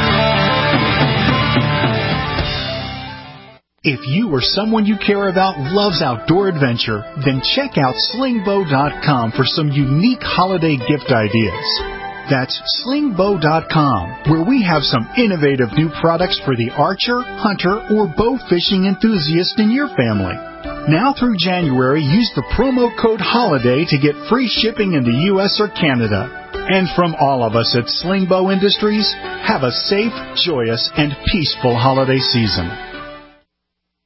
If you or someone you care about loves outdoor adventure, then check out sling bow dot com for some unique holiday gift ideas. That's sling bow dot com, where we have some innovative new products for the archer, hunter, or bow fishing enthusiast in your family. Now through January, use the promo code HOLIDAY to get free shipping in the U S or Canada. And from all of us at Sling Bow Industries, have a safe, joyous, and peaceful holiday season.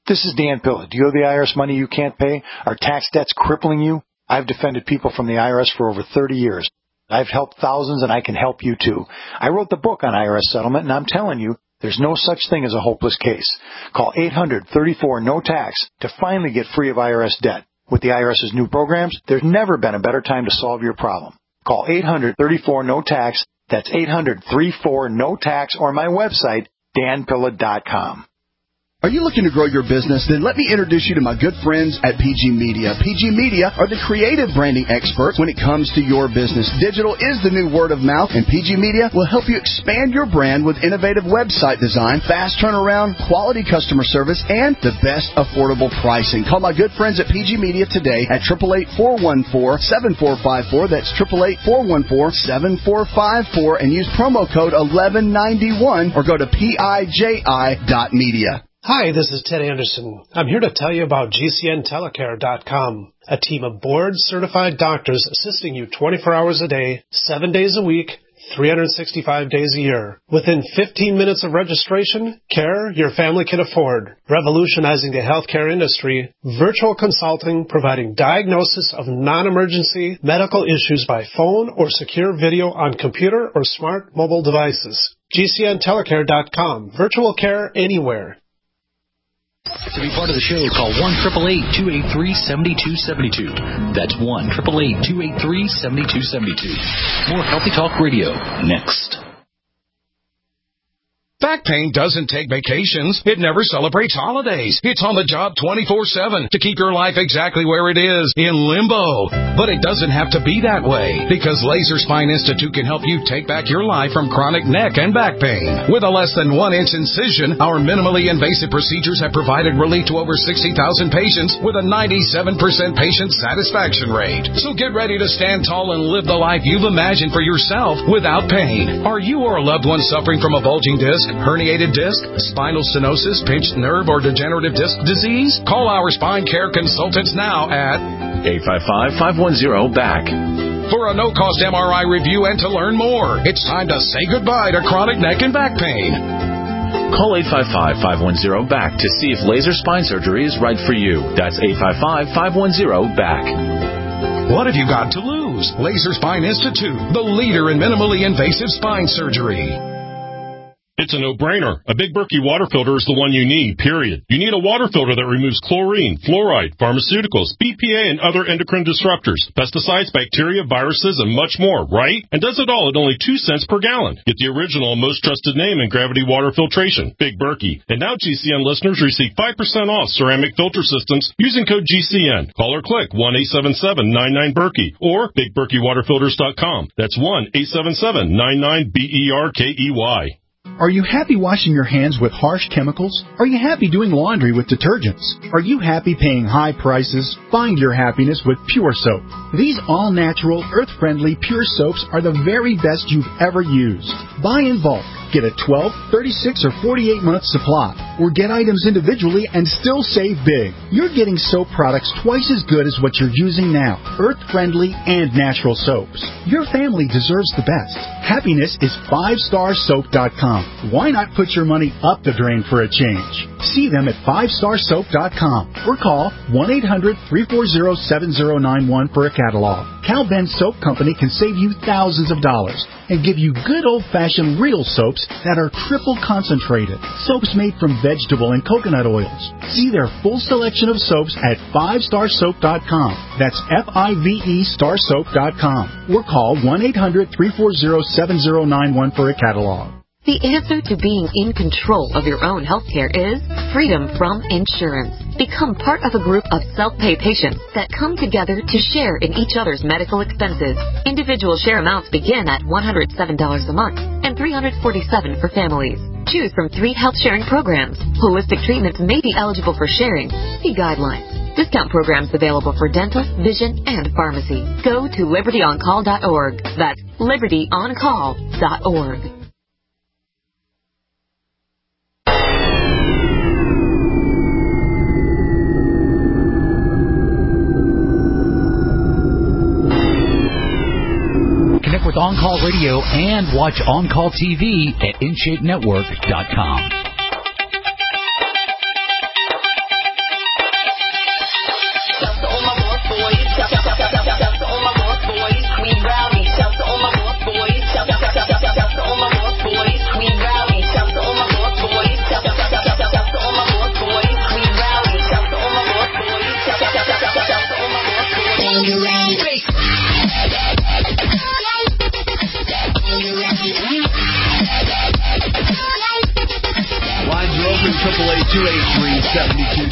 This is Dan Pilla. Do you owe the I R S money you can't pay? Are tax debts crippling you? I've defended people from the I R S for over thirty years. I've helped thousands, and I can help you too. I wrote the book on I R S settlement, and I'm telling you, there's no such thing as a hopeless case. Call eight hundred, thirty-four, no tax to finally get free of I R S debt. With the IRS's new programs, there's never been a better time to solve your problem. Call eight hundred, thirty-four, no tax. That's eight hundred, thirty-four, no tax, or my website, dan pilla dot com. Are you looking to grow your business? Then let me introduce you to my good friends at P G Media. P G Media are the creative branding experts when it comes to your business. Digital is the new word of mouth, and P G Media will help you expand your brand with innovative website design, fast turnaround, quality customer service, and the best affordable pricing. Call my good friends at P G Media today at eight eight eight, four one four, seven four five four. That's eight eight eight, four one four, seven four five four, and use promo code eleven ninety-one or go to P I J I dot media. Hi, this is Ted Anderson. I'm here to tell you about G C N telecare dot com, a team of board-certified doctors assisting you twenty-four hours a day, seven days a week, three hundred sixty-five days a year. Within fifteen minutes of registration, care your family can afford. Revolutionizing the healthcare industry, virtual consulting providing diagnosis of non-emergency medical issues by phone or secure video on computer or smart mobile devices. G C N telecare dot com. Virtual care anywhere. To be part of the show, call one eight eight eight, two eight three, seven two seven two. That's one eight eight eight, two eight three, seven two seven two. More Healthy Talk Radio next. Back pain doesn't take vacations. It never celebrates holidays. It's on the job twenty-four seven to keep your life exactly where it is, in limbo. But it doesn't have to be that way, because Laser Spine Institute can help you take back your life from chronic neck and back pain. With a less than one inch incision, our minimally invasive procedures have provided relief to over sixty thousand patients with a ninety-seven percent patient satisfaction rate. So get ready to stand tall and live the life you've imagined for yourself without pain. Are you or a loved one suffering from a bulging disc, herniated disc, spinal stenosis, pinched nerve, or degenerative disc disease? Call our spine care consultants now at eight five five, five one zero, B A C. For a no-cost M R I review and to learn more. It's time to say goodbye to chronic neck and back pain. Call eight five five, five one zero, B A C to see if laser spine surgery is right for you. That's eight five five, five one zero, B A C. What have you got to lose? Laser Spine Institute, the leader in minimally invasive spine surgery. It's a no-brainer. A Big Berkey water filter is the one you need, period. You need a water filter that removes chlorine, fluoride, pharmaceuticals, B P A, and other endocrine disruptors, pesticides, bacteria, viruses, and much more, right? And does it all at only two cents per gallon. Get the original and most trusted name in gravity water filtration, Big Berkey. And now G C N listeners receive five percent off ceramic filter systems using code G C N. Call or click one eight seven seven, nine nine, Berkey or big berkey water filters dot com. That's one eight seven seven, nine nine, B E R K E Y. Are you happy washing your hands with harsh chemicals? Are you happy doing laundry with detergents? Are you happy paying high prices? Find your happiness with Pure Soap. These all-natural, earth-friendly Pure Soaps are the very best you've ever used. Buy in bulk. Get a twelve, thirty-six, or forty-eight month supply. Or get items individually and still save big. You're getting soap products twice as good as what you're using now. Earth-friendly and natural soaps. Your family deserves the best. Happiness is five star soap dot com. Why not put your money up the drain for a change? See them at five star soap dot com or call one eight hundred, three four zero, seven zero nine one for a catalog. Cal Ben Soap Company can save you thousands of dollars and give you good old-fashioned real soaps that are triple concentrated. Soaps made from vegetable and coconut oils. See their full selection of soaps at five star soap dot com. That's F I V E star soap dot com. Or call one eight hundred, three four zero, seven zero nine one for a catalog. The answer to being in control of your own healthcare is freedom from insurance. Become part of a group of self-pay patients that come together to share in each other's medical expenses. Individual share amounts begin at one hundred seven dollars a month and three hundred forty-seven dollars for families. Choose from three health sharing programs. Holistic treatments may be eligible for sharing. See guidelines. Discount programs available for dental, vision, and pharmacy. Go to liberty on call dot org. That's liberty on call dot org. Connect with On Call Radio and watch On Call T V at in shape network dot com.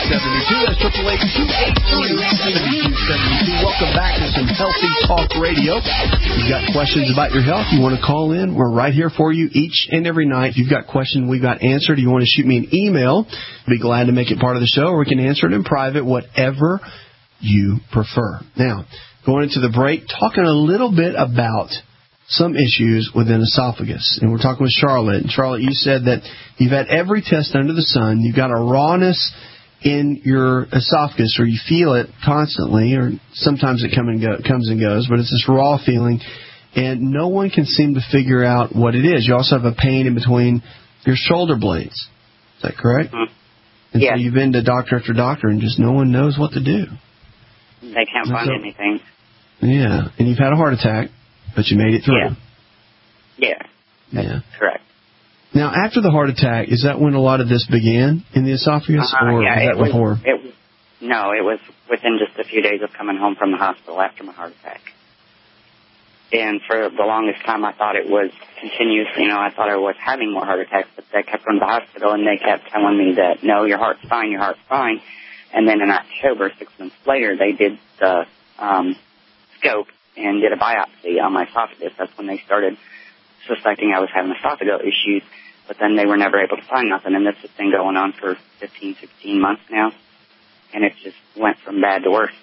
seven two. That's eight eight eight, two eight three, seven two seven two. Welcome back to some Healthy Talk Radio. If you've got questions about your health, you want to call in, we're right here for you each and every night. If you've got questions we've got answered, you want to shoot me an email, I'd be glad to make it part of the show, or we can answer it in private, whatever you prefer. Now, going into the break, talking a little bit about some issues within esophagus. And we're talking with Charlotte. And Charlotte, you said that you've had every test under the sun. You've got a rawness in your esophagus, or you feel it constantly, or sometimes it come and go, comes and goes, but it's this raw feeling, and no one can seem to figure out what it is. You also have a pain in between your shoulder blades. Is that correct? Mm-hmm. And yeah. so you've been to doctor after doctor, and just no one knows what to do. They can't and find so, anything. Yeah, and you've had a heart attack, but you made it through. Yeah. Yeah. Yeah. Correct. Now, after the heart attack, is that when a lot of this began in the esophagus, uh, or yeah, was that it was, before? It was, no, it was within just a few days of coming home from the hospital after my heart attack. And for the longest time, I thought it was continuous. You know, I thought I was having more heart attacks, but they kept going to the hospital, and they kept telling me that, no, your heart's fine, your heart's fine. And then in October, six months later, they did the um, scope and did a biopsy on my esophagus. That's when they started suspecting I was having esophageal issues, but then they were never able to find nothing. And this has been going on for fifteen, sixteen months now, and it just went from bad to worse.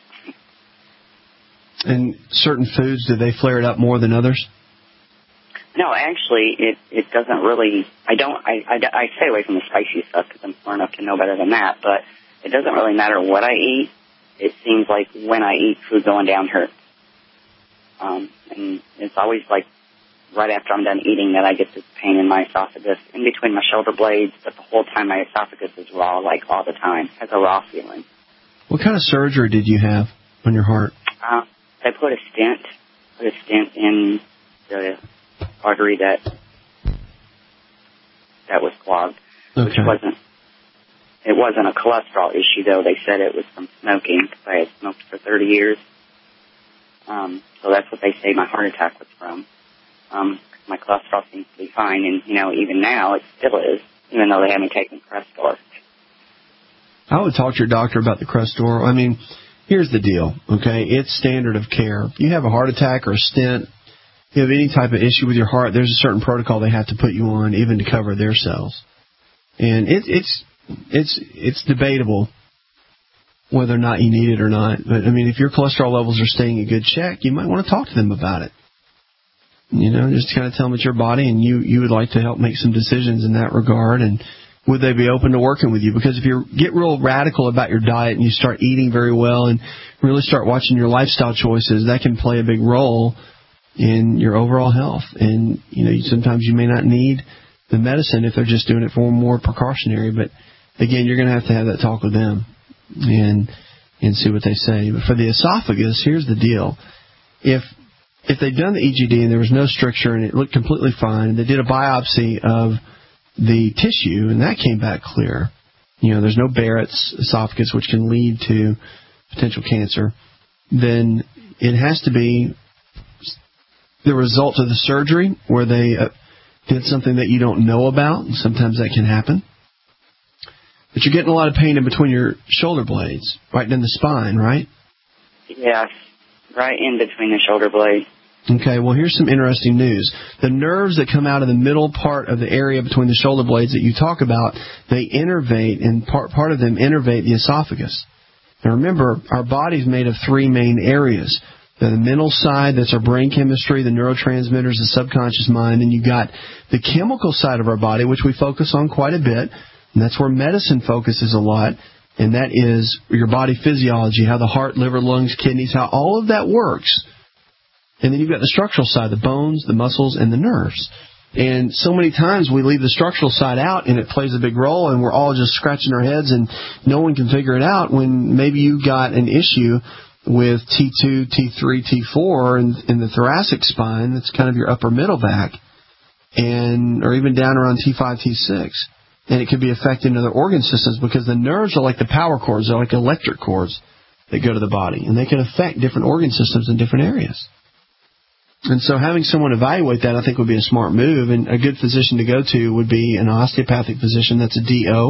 And certain foods, do they flare it up more than others? No, actually, it it doesn't really. I don't. I, I, I stay away from the spicy stuff because I'm smart enough to know better than that. But it doesn't really matter what I eat. It seems like when I eat, food going down hurts. Um, and it's always like right after I'm done eating that I get this pain in my esophagus, in between my shoulder blades, but the whole time my esophagus is raw, like all the time. It has a raw feeling. What kind of surgery did you have on your heart? Uh, they put a stent, put a stent in the artery that that was clogged, okay. which wasn't. It wasn't a cholesterol issue, though. They said it was from smoking, because I had smoked for thirty years. Um, so that's what they say my heart attack was from. Um, my cholesterol seems to be fine, and, you know, even now it still is, even though they haven't taken Crestor. I would talk to your doctor about the Crestor. I mean, here's the deal, okay? It's standard of care. If you have a heart attack or a stent, you have any type of issue with your heart, there's a certain protocol they have to put you on, even to cover their cells. And it, it's it's it's debatable whether or not you need it or not. But, I mean, if your cholesterol levels are staying in good check, you might want to talk to them about it. You know, just kind of tell them it's your body, and you, you would like to help make some decisions in that regard, and would they be open to working with you? Because if you get real radical about your diet and you start eating very well and really start watching your lifestyle choices, that can play a big role in your overall health. And, you know, sometimes you may not need the medicine if they're just doing it for more precautionary. But, again, you're going to have to have that talk with them and and see what they say. But for the esophagus, here's the deal. If if they'd done the E G D and there was no stricture and it looked completely fine, and they did a biopsy of the tissue and that came back clear, you know, there's no Barrett's esophagus, which can lead to potential cancer, then it has to be the result of the surgery where they uh, did something that you don't know about, and sometimes that can happen. But you're getting a lot of pain in between your shoulder blades, right in the spine, right? Yes, right in between the shoulder blades. Okay, well, here's some interesting news. The nerves that come out of the middle part of the area between the shoulder blades that you talk about, they innervate, and part, part of them innervate the esophagus. Now, remember, our body's made of three main areas. The mental side, that's our brain chemistry, the neurotransmitters, the subconscious mind, and you got the chemical side of our body, which we focus on quite a bit, and that's where medicine focuses a lot, and that is your body physiology, how the heart, liver, lungs, kidneys, how all of that works. And then you've got the structural side, the bones, the muscles, and the nerves. And so many times we leave the structural side out, and it plays a big role, and we're all just scratching our heads, and no one can figure it out when maybe you've got an issue with T two, T three, T four in, in the thoracic spine. That's kind of your upper middle back, and or even down around T five, T six. And it could be affecting other organ systems because the nerves are like the power cords. They're like electric cords that go to the body, and they can affect different organ systems in different areas. And so having someone evaluate that, I think, would be a smart move. And a good physician to go to would be an osteopathic physician. That's a D O,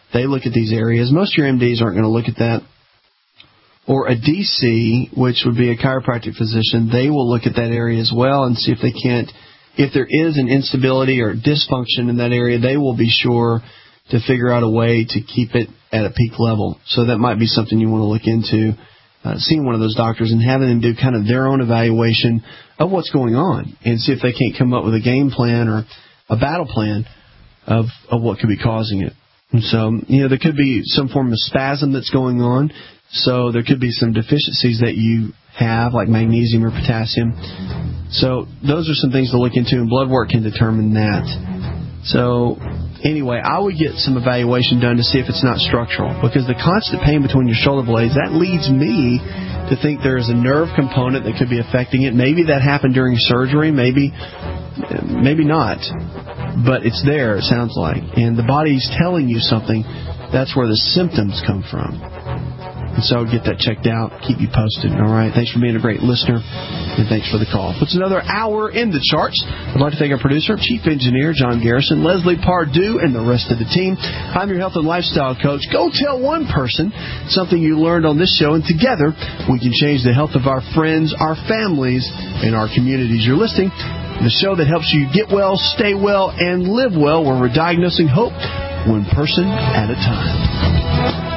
They look at these areas. Most of your M Ds aren't going to look at that. Or a D C, which would be a chiropractic physician, they will look at that area as well and see if they can't, if there is an instability or dysfunction in that area, they will be sure to figure out a way to keep it at a peak level. So that might be something you want to look into, uh, seeing one of those doctors and having them do kind of their own evaluation of what's going on and see if they can't come up with a game plan or a battle plan of, of what could be causing it. And so, you know, there could be some form of spasm that's going on. So there could be some deficiencies that you have, like magnesium or potassium. So those are some things to look into, and blood work can determine that. So anyway, I would get some evaluation done to see if it's not structural, because the constant pain between your shoulder blades, that leads me to think there is a nerve component that could be affecting it. Maybe that happened during surgery, maybe maybe not. But it's there, it sounds like. And the body's telling you something. That's where the symptoms come from. And so get that checked out. Keep you posted. All right. Thanks for being a great listener. And thanks for the call. It's another hour in the charts. I'd like to thank our producer, Chief Engineer John Garrison, Leslie Pardue, and the rest of the team. I'm your health and lifestyle coach. Go tell one person something you learned on this show, and together we can change the health of our friends, our families, and our communities. You're listening to the show that helps you get well, stay well, and live well, where we're diagnosing hope one person at a time.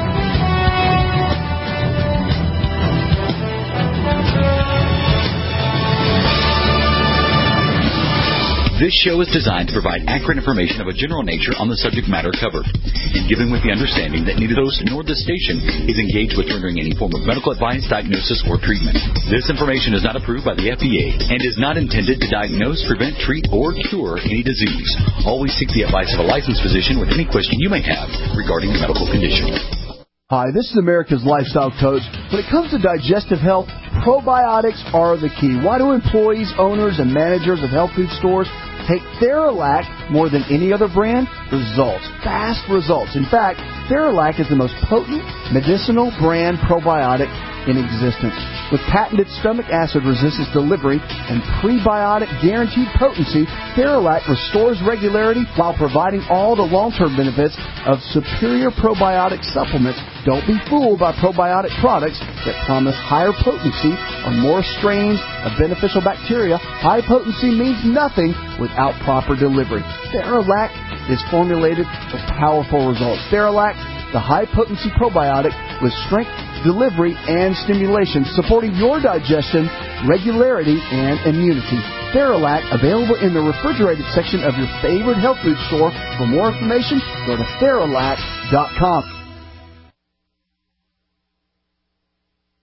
This show is designed to provide accurate information of a general nature on the subject matter covered, and given with the understanding that neither the host nor the station is engaged with rendering any form of medical advice, diagnosis, or treatment. This information is not approved by the F D A and is not intended to diagnose, prevent, treat, or cure any disease. Always seek the advice of a licensed physician with any question you may have regarding a medical condition. Hi, this is America's Lifestyle Coach. When it comes to digestive health, probiotics are the key. Why do employees, owners, and managers of health food stores take Theralac more than any other brand? Results. Fast results. In fact, Theralac is the most potent medicinal brand probiotic in existence. With patented stomach acid resistance delivery and prebiotic guaranteed potency, Theralac restores regularity while providing all the long-term benefits of superior probiotic supplements. Don't be fooled by probiotic products that promise higher potency or more strains of beneficial bacteria. High potency means nothing without proper delivery. Theralac is formulated for powerful results. Theralac, the high-potency probiotic with strength, delivery, and stimulation, supporting your digestion, regularity, and immunity. Theralac, available in the refrigerated section of your favorite health food store. For more information, go to Theralac dot com.